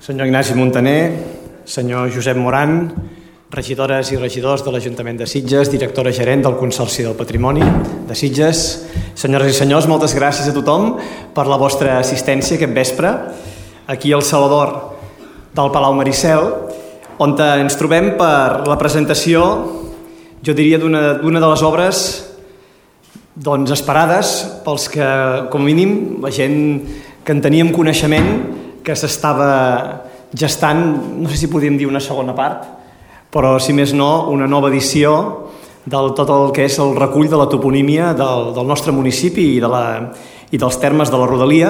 senyor Ignasi Muntaner, senyor Josep Moran, regidores i regidors de l'Ajuntament de Sitges, directora gerent del Consorci del Patrimoni de Sitges. Senyores i senyors, moltes gràcies a tothom per la vostra assistència aquest vespre aquí al Salvador del Palau Maricel, on ens trobem per la presentació, jo diria, d'una de les obres esperades pels que, com a mínim, la gent que en teníem coneixement, que s'estava gestant, no sé si podíem dir una segona part, però, si més no, una nova edició de tot el que és el recull de la toponímia del nostre municipi i dels termes de la rodalia,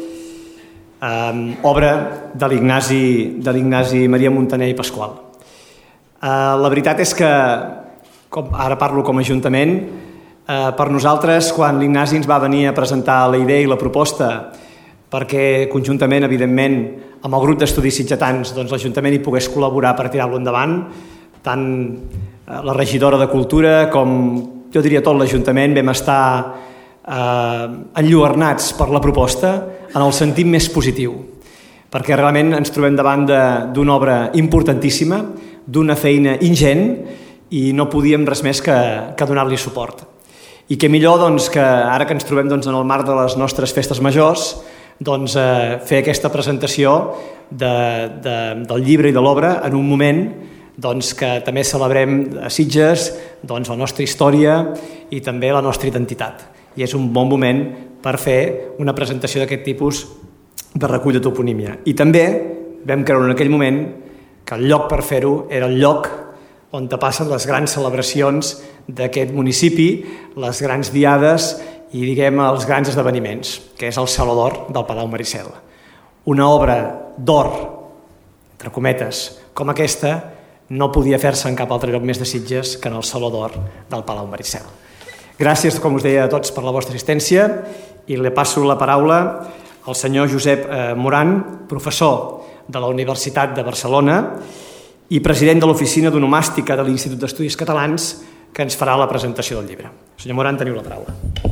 obra de l'Ignasi Maria Muntaner i Pasqual. La veritat és que, ara parlo com a Ajuntament, per nosaltres, quan l'Ignasi ens va venir a presentar la idea i la proposta, perquè conjuntament, evidentment, amb el grup d'estudis sitgetans, l'Ajuntament hi pogués col·laborar per tirar-lo endavant, tant la regidora de Cultura com, jo diria, tot l'Ajuntament vam estar enlluernats per la proposta en el sentit més positiu, perquè realment ens trobem davant d'una obra importantíssima, d'una feina ingent, i no podíem res més que donar-li suport. I què millor que ara que ens trobem en el marc de les nostres festes majors, fer aquesta presentació del llibre i de l'obra en un moment que també celebrem a Sitges la nostra història i també la nostra identitat. I és un bon moment per fer una presentació d'aquest tipus de recull de toponímia. I també vam creure en aquell moment que el lloc per fer-ho era el lloc on passen les grans celebracions d'aquest municipi, les grans diades i, diguem, els grans esdeveniments, que és el Salvador del Palau Maricel. Una obra d'or, entre cometes, com aquesta, no podia fer-se en cap altre lloc més de Sitges que en el Salvador del Palau Maricel. Gràcies, com us deia, a tots per la vostra assistència, i li passo la paraula al senyor Josep Moran, professor de la Universitat de Barcelona i president de l'Oficina d'Onomàstica de l'Institut d'Estudis Catalans, que ens farà la presentació del llibre. Senyor Moran, teniu la paraula.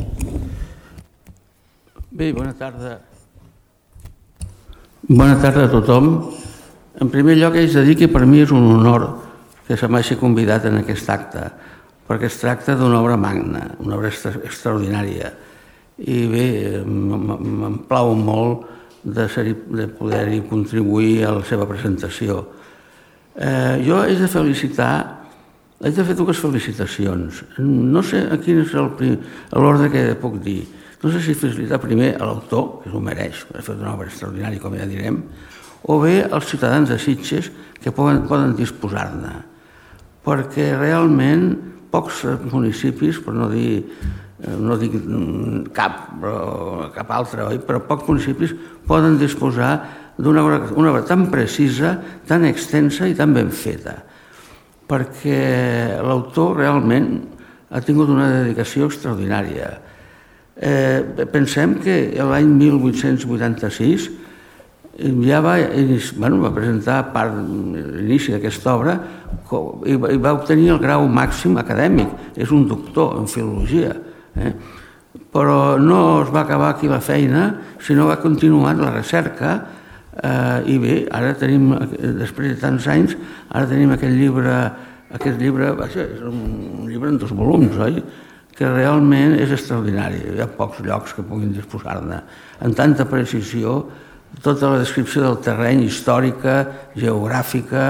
Bé, bona tarda. Bona tarda a tothom. En primer lloc, haig de dir que per mi és un honor que se m'hagi convidat en aquest acte, perquè es tracta d'una obra magna, una obra extraordinària. I bé, em plau molt de poder-hi contribuir a la seva presentació. Jo haig de fer dues felicitacions. No sé quin és l'ordre que puc dir. No sé si felicitar primer a l'autor, que s'ho mereix, ha fet una obra extraordinària, com ja direm, o bé als ciutadans de Sitges que poden disposar-ne. Perquè realment pocs municipis, per no dic cap altre, però pocs municipis poden disposar d'una obra tan precisa, tan extensa i tan ben feta, perquè l'autor realment ha tingut una dedicació extraordinària. Pensem que l'any 1886 ja va presentar l'inici d'aquesta obra i va obtenir el grau màxim acadèmic. És un doctor en filologia, però no es va acabar aquí la feina, sinó va continuar la recerca. I bé, ara tenim, després de tants anys, ara tenim aquest llibre, és un llibre en 2 volums, oi? Que realment és extraordinari. Hi ha pocs llocs que puguin disposar-ne. En tanta precisió, tota la descripció del terreny, històrica, geogràfica,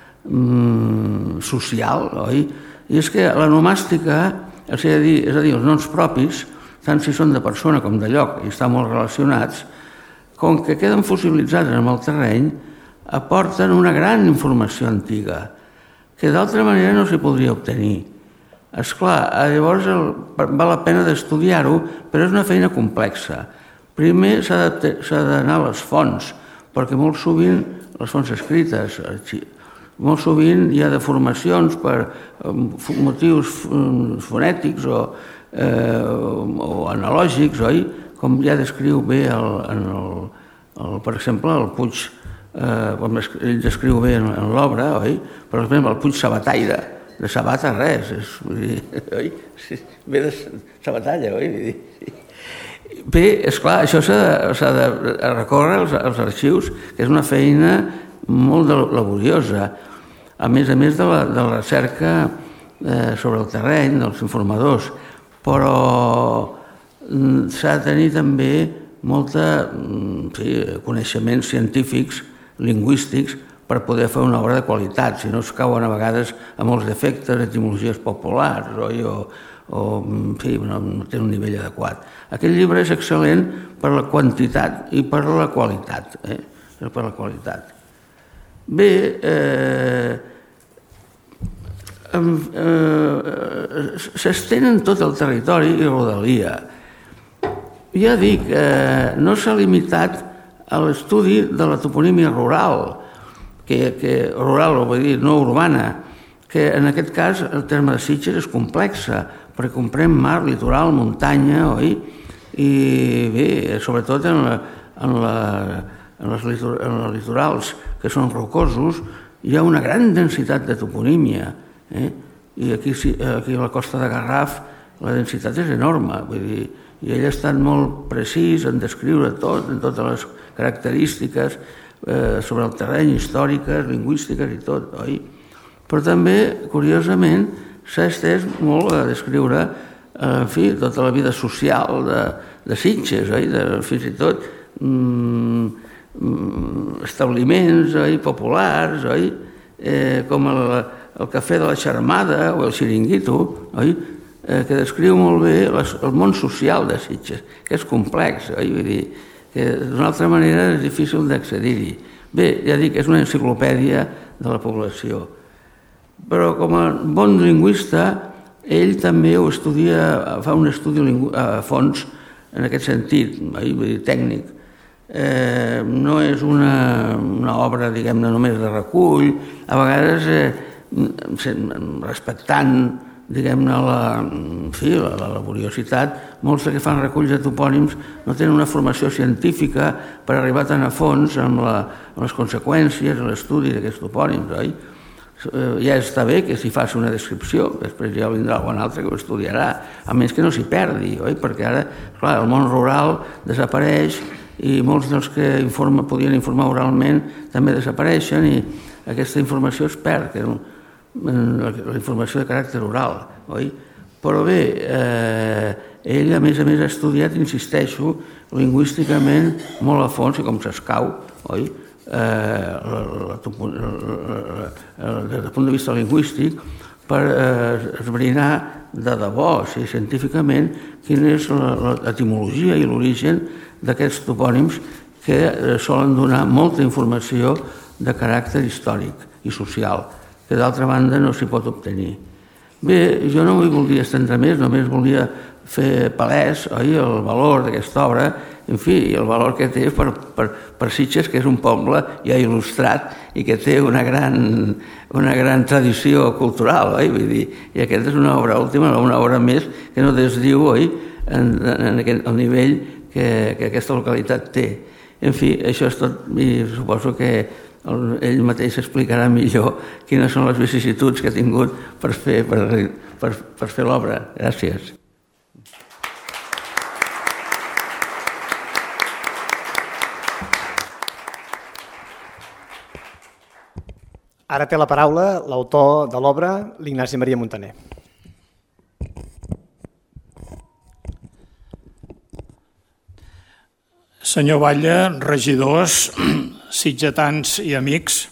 social, oi? I és que l'onomàstica, és a dir, els noms propis, tant si són de persona com de lloc, i estan molt relacionats, com que queden fossilitzats en el terreny, aporten una gran informació antiga, que d'altra manera no s'hi podria obtenir. Esclar, llavors val la pena d'estudiar-ho, però és una feina complexa. Primer s'ha d'anar a les fonts, perquè molt sovint, les fonts escrites, molt sovint hi ha deformacions per motius fonètics o analògics, oi? Com ja descriu bé, per exemple, el Puig, com ell descriu bé en l'obra, oi? Per exemple, el Puig Sabataire, de sabata res, ve de sabatalla, oi? Bé, esclar, això s'ha de recórrer als arxius, que és una feina molt laboriosa, a més de la recerca sobre el terreny, dels informadors, però s'ha de tenir també molta coneixements científics, lingüístics, per poder fer una obra de qualitat, si no es cauen a vegades a molts defectes, etimologies populars, o no té un nivell adequat. Aquest llibre és excel·lent per la quantitat i per la qualitat. Per la qualitat. Bé, s'estén en tot el territori i rodalia. Ja dic, no s'ha limitat a l'estudi de la toponímia rural, rural, vull dir, no urbana, que en aquest cas el terme de Sitges és complexa, perquè comprèn mar, litoral, muntanya, oi? I bé, sobretot en els litorals que són rocosos, hi ha una gran densitat de toponímia. I aquí a la costa de Garraf la densitat és enorme, vull dir, i ell ha estat molt precís en descriure tot, en totes les característiques sobre el terreny, històriques, lingüístiques i tot, oi? Però també, curiosament, s'ha estès molt a descriure, en fi, tota la vida social de Sitges, oi? Fins i tot establiments populars, oi? Com el Cafè de la Xarmada o el Xiringuito, oi? Que descriu molt bé el món social de Sitges, que és complex, oi? Vull dir, que d'una altra manera és difícil d'accedir-hi. Bé, ja dic, és una enciclopèdia de la població. Però com a bon lingüista, ell també ho estudia, fa un estudi a fons en aquest sentit, vull dir, tècnic. No és una obra, diguem-ne, només de recull, a vegades respectant, diguem-ne, la laboriositat. Molts que fan reculls de topònims no tenen una formació científica per arribar tan a fons amb les conseqüències, l'estudi d'aquests topònims, oi? Ja està bé que s'hi faci una descripció, després ja vindrà algun altre que ho estudiarà, a més que no s'hi perdi, oi? Perquè ara, clar, el món rural desapareix i molts dels que podien informar oralment també desapareixen i aquesta informació es perd, que la informació de caràcter oral, oi? Però bé, ell a més ha estudiat, insisteixo, lingüísticament molt a fons i com s'escau, oi? Des del punt de vista lingüístic per esbrinar de debò, científicament, quina és l'etimologia i l'origen d'aquests topònims que solen donar molta informació de caràcter històric i social, que d'altra banda no s'hi pot obtenir. Bé, jo no m'hi volia estendre més, només volia fer palès, oi, el valor d'aquesta obra, en fi, i el valor que té per Sitges, que és un poble ja il·lustrat i que té una gran tradició cultural, oi? Vull dir, i aquesta és una obra última, una obra més que no desdiu, oi, en el nivell que aquesta localitat té. En fi, això és tot, i suposo que ell mateix explicarà millor quines són les vicissituds que ha tingut per fer l'obra. Gràcies. Ara té la paraula l'autor de l'obra, l'Ignasi Maria Montaner. Senyor Batlle, regidors, sitgetans i amics,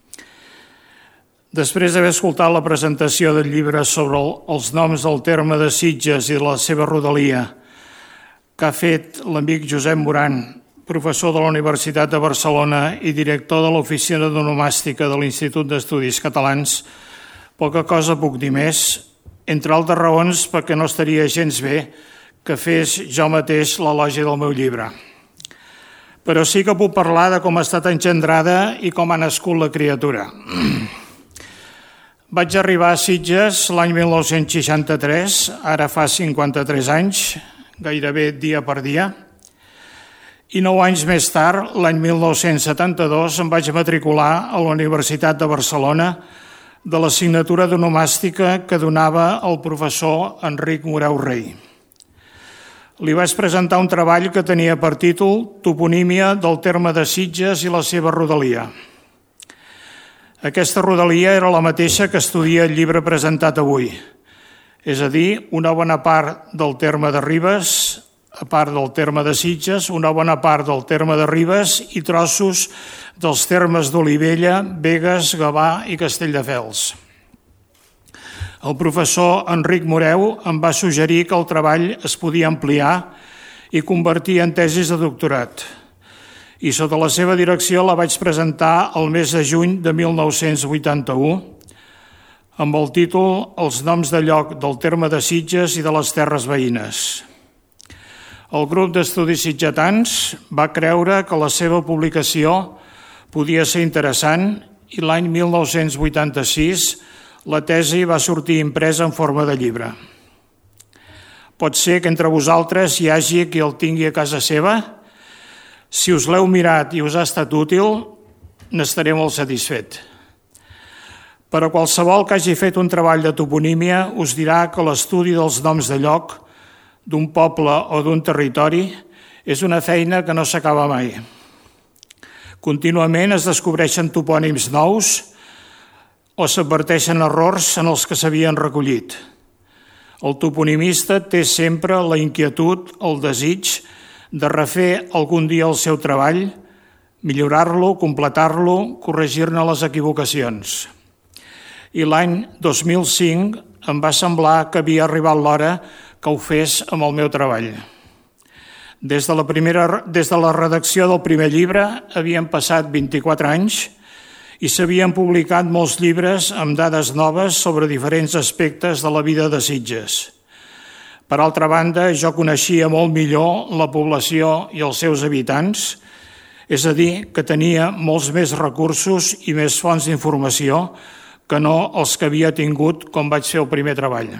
després d'haver escoltat la presentació del llibre sobre els noms del terme de Sitges i de la seva rodalia que ha fet l'amic Josep Moran, professor de la Universitat de Barcelona i director de l'Oficina d'Onomàstica de l'Institut d'Estudis Catalans, poca cosa puc dir més, entre altres raons perquè no estaria gens bé que fes jo mateix l'elogi del meu llibre. Però sí que puc parlar de com ha estat engendrada i com ha nascut la criatura. Vaig arribar a Sitges l'any 1963, ara fa 53 anys, gairebé dia per dia, i 9 anys més tard, l'any 1972, em vaig matricular a la Universitat de Barcelona de l'assignatura d'onomàstica que donava el professor Enric Moreu Rei. li vaig presentar un treball que tenia per títol Toponímia del terme de Sitges i la seva rodalia. Aquesta rodalia era la mateixa que estudia el llibre presentat avui, és a dir, una bona part del terme de Ribes, a part del terme de Sitges, una bona part del terme de Ribes i trossos dels termes d'Olivella, Begues, Gavà i Castelldefels. El professor Enric Moreu em va suggerir que el treball es podia ampliar i convertir en tesis de doctorat. I sota la seva direcció la vaig presentar el mes de juny de 1981 amb el títol Els noms de lloc del terme de Sitges i de les terres veïnes. El grup d'estudis sitgetans va creure que la seva publicació podia ser interessant i l'any 1986 la tesi va sortir impresa en forma de llibre. Pot ser que entre vosaltres hi hagi qui el tingui a casa seva? Si us l'heu mirat i us ha estat útil, n'estaré molt satisfet. Per a qualsevol que hagi fet un treball de toponímia, us dirà que l'estudi dels noms de lloc, d'un poble o d'un territori, és una feina que no s'acaba mai. Contínuament es descobreixen topònims nous o s'adverteixen errors en els que s'havien recollit. El toponimista té sempre la inquietud, el desig de refer algun dia el seu treball, millorar-lo, completar-lo, corregir-ne les equivocacions. I l'any 2005 em va semblar que havia arribat l'hora que ho fes amb el meu treball. Des de la redacció del primer llibre havien passat 24 anys i s'havien publicat molts llibres amb dades noves sobre diferents aspectes de la vida de Sitges. Per altra banda, jo coneixia molt millor la població i els seus habitants, és a dir, que tenia molts més recursos i més fonts d'informació que no els que havia tingut quan vaig fer el primer treball.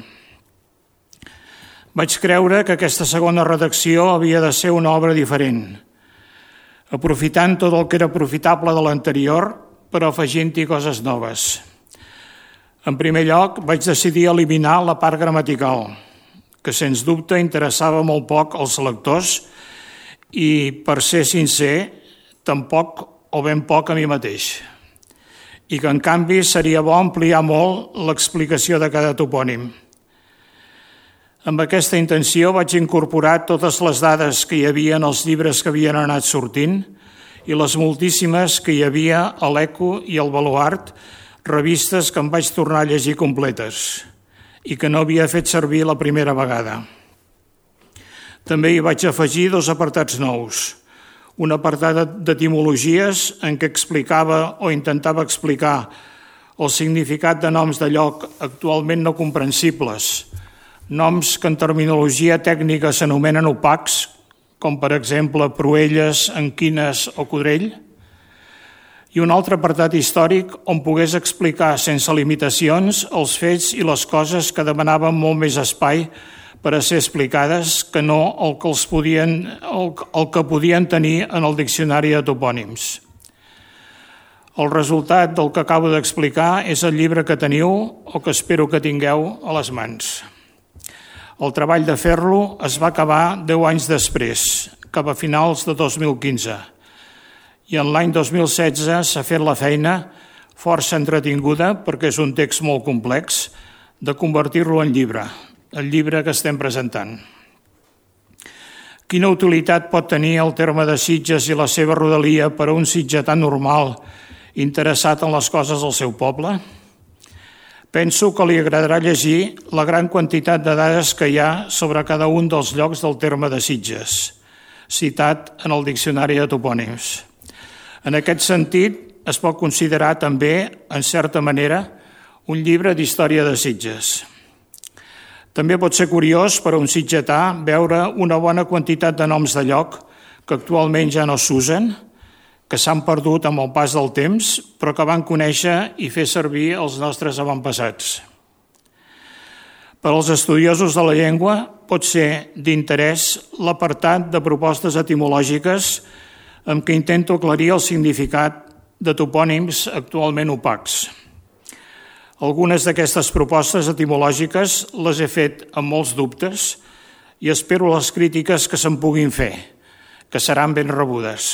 Vaig creure que aquesta segona redacció havia de ser una obra diferent, aprofitant tot el que era profitable de l'anterior, però afegint-hi coses noves. En primer lloc, vaig decidir eliminar la part gramatical, que sens dubte interessava molt poc als lectors i, per ser sincer, tampoc o ben poc a mi mateix. I que, en canvi, seria bo ampliar molt l'explicació de cada topònim. Amb aquesta intenció vaig incorporar totes les dades que hi havia en els llibres que havien anat sortint i les moltíssimes que hi havia a l'Eco i al Baluart, revistes que em vaig tornar a llegir completes i que no havia fet servir la primera vegada. També hi vaig afegir 2 apartats nous. Un apartat d'etimologies en què explicava o intentava explicar el significat de noms de lloc actualment no comprensibles, noms que en terminologia tècnica s'anomenen opacs, com per exemple Proelles, Anquines o Codrell, i un altre apartat històric on pogués explicar sense limitacions els fets i les coses que demanaven molt més espai per a ser explicades que no el que podien tenir en el diccionari de topònims. El resultat del que acabo d'explicar és el llibre que teniu o que espero que tingueu a les mans. El treball de fer-lo es va acabar 10 anys després, cap a finals de 2015, i en l'any 2016 s'ha fet la feina, força entretinguda, perquè és un text molt complex, de convertir-lo en llibre, el llibre que estem presentant. Quina utilitat pot tenir el terme de Sitges i la seva rodalia per a un sitgetà normal interessat en les coses del seu poble? Penso que li agradarà llegir la gran quantitat de dades que hi ha sobre cada un dels llocs del terme de Sitges, citat en el Diccionari de Topònims. En aquest sentit, es pot considerar també, en certa manera, un llibre d'història de Sitges. També pot ser curiós per a un sitgetà veure una bona quantitat de noms de lloc que actualment ja no s'usen, que s'han perdut amb el pas del temps, però que van conèixer i fer servir els nostres avantpassats. Per als estudiosos de la llengua pot ser d'interès l'apartat de propostes etimològiques amb què intento aclarir el significat de topònims actualment opacs. Algunes d'aquestes propostes etimològiques les he fet amb molts dubtes i espero les crítiques que se'n puguin fer, que seran ben rebudes.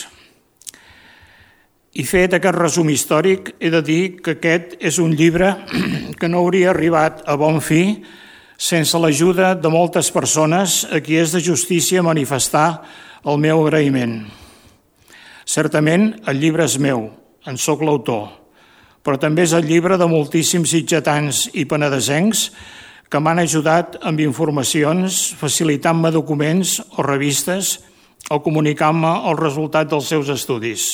I fet aquest resum històric, he de dir que aquest és un llibre que no hauria arribat a bon fi sense l'ajuda de moltes persones a qui és de justícia manifestar el meu agraïment. Certament, el llibre és meu, en soc l'autor, però també és el llibre de moltíssims sitgetans i penedesencs que m'han ajudat amb informacions, facilitant-me documents o revistes o comunicant-me el resultat dels seus estudis.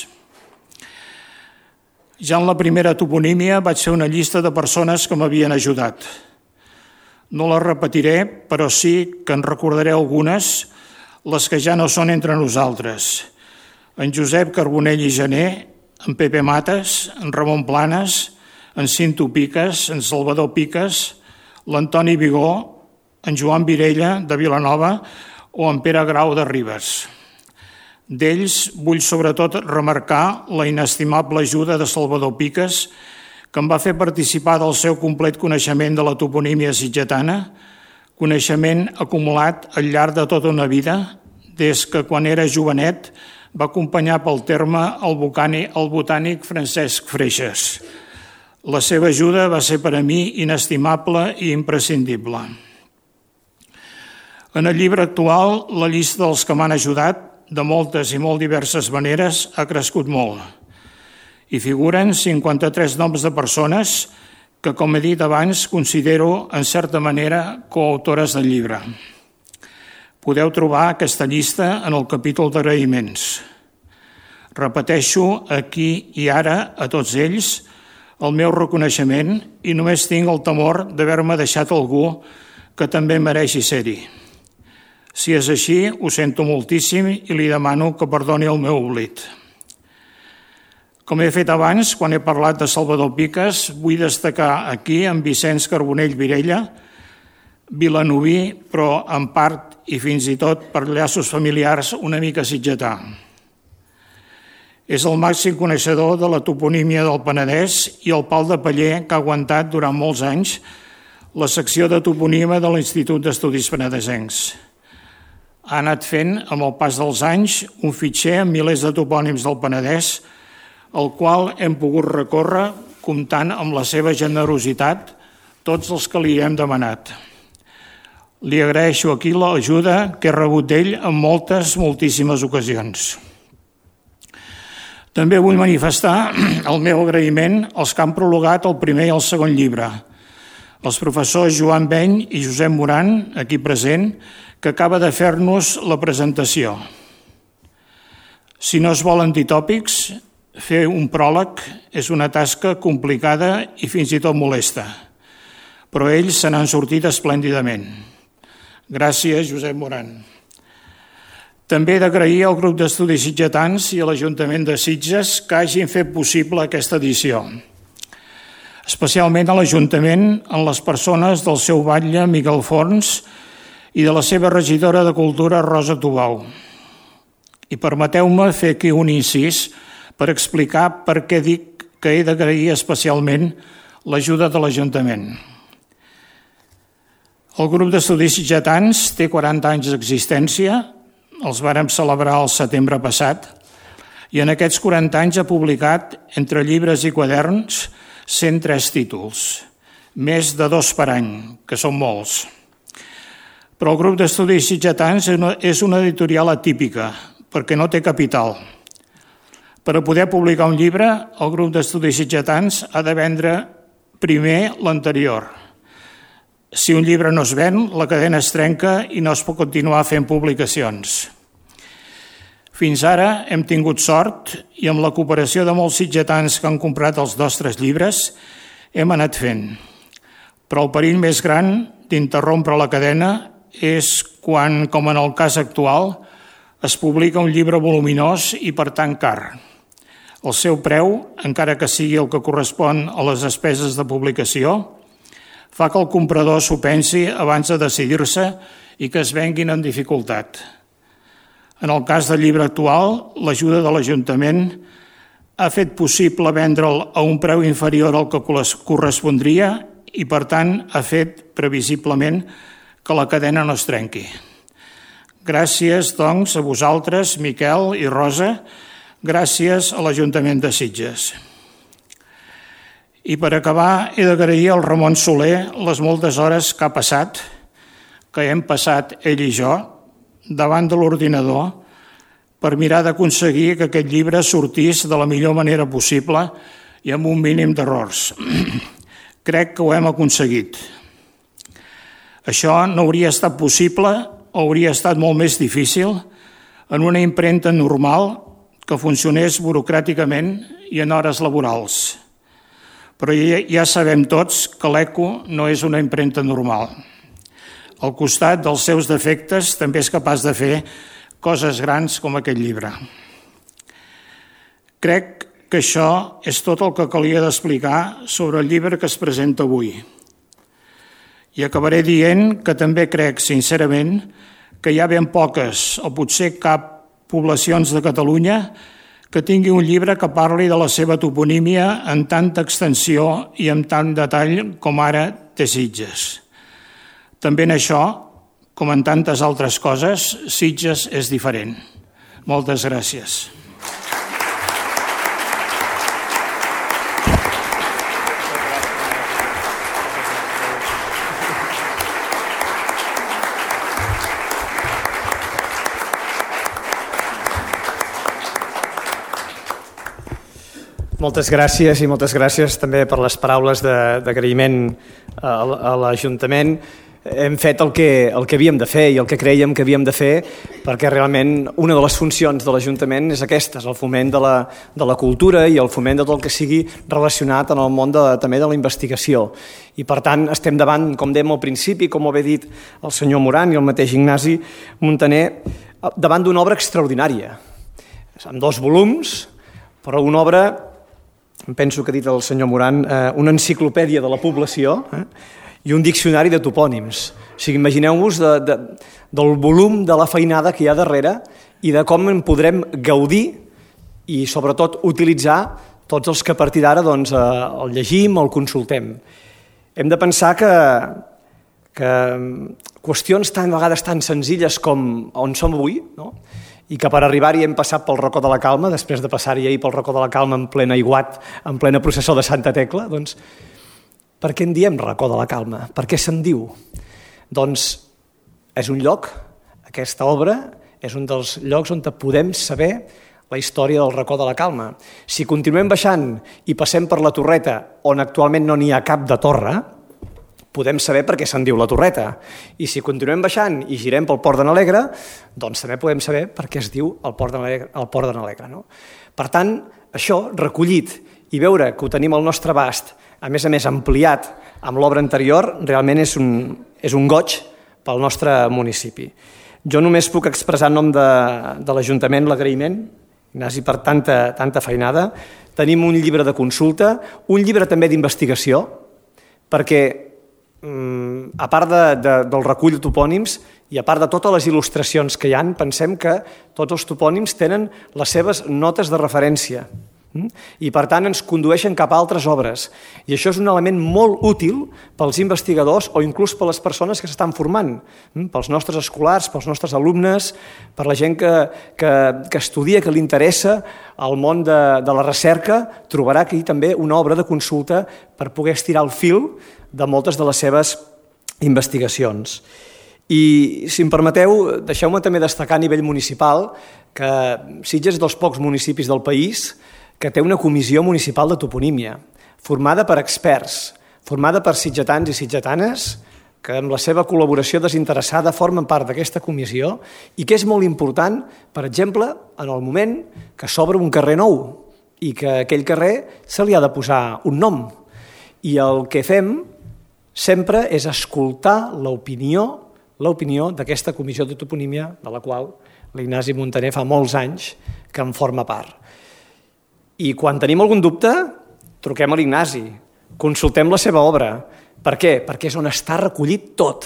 Ja en la primera toponímia vaig fer una llista de persones que m'havien ajudat. No la repetiré, però sí que en recordaré algunes, les que ja no són entre nosaltres. En Josep Carbonell i Gené, en Pepe Mates, en Ramon Planes, en Cinto Piques, en Salvador Piques, l'Antoni Vigó, en Joan Virella de Vilanova o en Pere Grau de Ribes. D'ells vull sobretot remarcar la inestimable ajuda de Salvador Piques, que em va fer participar del seu complet coneixement de la toponímia sitgetana, coneixement acumulat al llarg de tota una vida, des que quan era jovenet va acompanyar pel terme el botànic Francesc Freixas. La seva ajuda va ser per a mi inestimable i imprescindible. En el llibre actual, la llista dels que m'han ajudat de moltes i molt diverses maneres ha crescut molt. Hi figuren 53 noms de persones que, com he dit abans, considero en certa manera coautores del llibre. Podeu trobar aquesta llista en el capítol d'agraïments. Repeteixo aquí i ara a tots ells el meu reconeixement i només tinc el temor d'haver-me deixat algú que també mereixi ser-hi. Si és així, ho sento moltíssim i li demano que perdoni el meu oblit. Com he fet abans, quan he parlat de Salvador Piques, vull destacar aquí en Vicenç Carbonell Virella, vilanoví, però en part i fins i tot per llaços familiars una mica sitgetà. És el màxim coneixedor de la toponímia del Penedès i el pal de paller que ha aguantat durant molts anys la secció de toponímia de l'Institut d'Estudis Penedesencs. Ha anat fent, amb el pas dels anys, un fitxer amb milers de topònims del Penedès, el qual hem pogut recórrer comptant amb la seva generositat tots els que li hem demanat. Li agraeixo aquí l'ajuda que he rebut d'ell en moltíssimes ocasions. També vull manifestar el meu agraïment als que han prologat el primer i el segon llibre, els professors Joan Beny i Josep Moran, aquí present, que acaba de fer-nos la presentació. Si no es volen dir tòpics, fer un pròleg és una tasca complicada i fins i tot molesta, però ells se n'han sortit esplèndidament. Gràcies, Josep Moran. També he d'agrair al grup d'estudis sitgetans i a l'Ajuntament de Sitges que hagin fet possible aquesta edició, especialment a l'Ajuntament en les persones del seu batlle Miquel Forns i de la seva regidora de Cultura Rosa Tubau. I permeteu-me fer aquí un incís per explicar per què dic que he d'agrair especialment l'ajuda de l'Ajuntament. El grup d'estudis sitgetans té 40 anys d'existència, els vàrem celebrar el setembre passat, i en aquests 40 anys ha publicat, entre llibres i quaderns, 103 títols, més de 2 per any, que són molts. Però el grup d'estudis sitgetans és una editorial atípica, perquè no té capital. Per a poder publicar un llibre, el grup d'estudis sitgetans ha de vendre primer l'anterior. Si un llibre no es ven, la cadena es trenca i no es pot continuar fent publicacions. Fins ara hem tingut sort i amb la cooperació de molts sitgetans que han comprat els nostres llibres hem anat fent. Però el perill més gran d'interrompre la cadena és quan, com en el cas actual, es publica un llibre voluminós i, per tant, car. El seu preu, encara que sigui el que correspon a les despeses de publicació, fa que el comprador s'ho pensi abans de decidir-se i que es venguin en dificultat. En el cas del llibre actual, l'ajuda de l'Ajuntament ha fet possible vendre'l a un preu inferior al que correspondria i, per tant, ha fet, previsiblement, que la cadena no es trenqui. Gràcies, doncs, a vosaltres, Miquel i Rosa, gràcies a l'Ajuntament de Sitges. I per acabar, he d'agrair al Ramon Soler les moltes hores que ha passat, que hem passat ell i jo, davant de l'ordinador, per mirar d'aconseguir que aquest llibre sortís de la millor manera possible i amb un mínim d'errors. Crec que ho hem aconseguit. Això no hauria estat possible, hauria estat molt més difícil en una impremta normal que funcionés burocràticament i en hores laborals. Però ja sabem tots que l'ECO no és una impremta normal. Al costat dels seus defectes també és capaç de fer coses grans com aquest llibre. Crec que això és tot el que calia d'explicar sobre el llibre que es presenta avui. I acabaré dient que també crec, sincerament, que hi ha ben poques, o potser cap, poblacions de Catalunya que tingui un llibre que parli de la seva toponímia en tanta extensió i amb tant detall com ara té Sitges. També en això, com en tantes altres coses, Sitges és diferent. Moltes gràcies. Moltes gràcies i moltes gràcies també per les paraules d'agraïment a l'Ajuntament. Hem fet el que havíem de fer i el que creiem que havíem de fer, perquè realment una de les funcions de l'Ajuntament és aquesta, és el foment de la cultura i el foment de tot el que sigui relacionat en el món també de la investigació. I per tant estem davant, com dèiem al principi, com ho havia dit el senyor Moran i el mateix Ignasi Muntaner, davant d'una obra extraordinària, amb 2 volums, però una obra, penso que ha dit el senyor Moran, una enciclopèdia de la població i un diccionari de topònims. O sigui, imagineu-vos del volum de la feinada que hi ha darrere i de com en podrem gaudir i sobretot utilitzar tots els que a partir d'ara el llegim o el consultem. Hem de pensar que qüestions a vegades tan senzilles com on som avui, no? I que per arribar-hi hem passat pel racó de la Calma, després de passar-hi ahir pel racó de la Calma en ple aiguat, en plena processó de Santa Tecla, doncs per què en diem racó de la Calma? Per què se'n diu? Doncs és un lloc, aquesta obra és un dels llocs on podem saber la història del racó de la Calma. Si continuem baixant i passem per la Torreta, on actualment no n'hi ha cap de torre, podem saber per què se'n diu la Torreta. I si continuem baixant i girem pel Port de Nalegre, doncs també podem saber per què es diu el Port de Nalegre. No? Per tant, això recollit i veure que ho tenim al nostre abast, a més ampliat amb l'obra anterior, realment és un goig pel nostre municipi. Jo només puc expressar en nom de l'Ajuntament l'agraïment, Ignasi, per tanta feinada. Tenim un llibre de consulta, un llibre també d'investigació, perquè a part del recull de topònims i a part de totes les il·lustracions que hi ha, pensem que tots els topònims tenen les seves notes de referència i per tant ens condueixen cap a altres obres. I això és un element molt útil pels investigadors o inclús per les persones que s'estan formant, pels nostres escolars, pels nostres alumnes, per la gent que estudia, que li interessa el món de la recerca, trobarà aquí també una obra de consulta per poder estirar el fil de moltes de les seves investigacions. I, si em permeteu, deixeu-me també destacar a nivell municipal que Sitges és dels pocs municipis del país que té una comissió municipal de toponímia, formada per experts, formada per sitgetans i sitgetanes, que amb la seva col·laboració desinteressada formen part d'aquesta comissió i que és molt important, per exemple, en el moment que s'obre un carrer nou i que a aquell carrer se li ha de posar un nom. I el que fem sempre és escoltar l'opinió d'aquesta comissió de toponímia, de la qual l'Ignasi Muntaner fa molts anys que en forma part. I quan tenim algun dubte, truquem a l'Ignasi, consultem la seva obra. Per què? Perquè és on està recollit tot,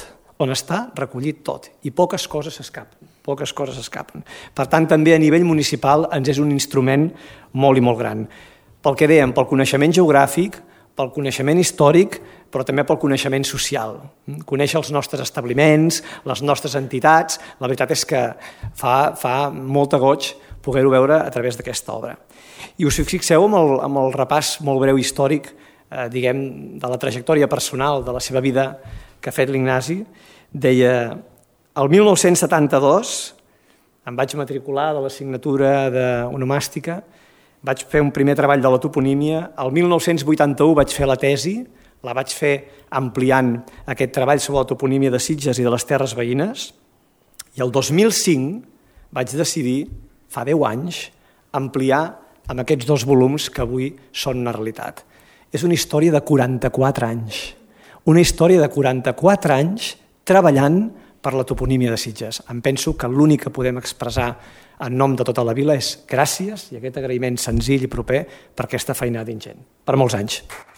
i poques coses s'escapen. Per tant, també a nivell municipal ens és un instrument molt i molt gran. Pel que dèiem, pel coneixement geogràfic, pel coneixement històric, però també pel coneixement social. Conèixer els nostres establiments, les nostres entitats, la veritat és que fa molta goig poder-ho veure a través d'aquesta obra. I us fixeu amb el repàs molt breu històric, diguem, de la trajectòria personal, de la seva vida que ha fet l'Ignasi. Deia, el 1972 em vaig matricular de l'assignatura d'onomàstica, vaig fer un primer treball de la toponímia, el 1981 vaig fer la tesi, la vaig fer ampliant aquest treball sobre la toponímia de Sitges i de les terres veïnes, i el 2005 vaig decidir, fa 10 anys, ampliar amb aquests 2 volums que avui són una realitat. És una història de 44 anys, una història de 44 anys treballant per la toponímia de Sitges. Em penso que l'únic que podem expressar en nom de tota la vila és gràcies i aquest agraïment senzill i proper per aquesta feinada ingent. Per molts anys.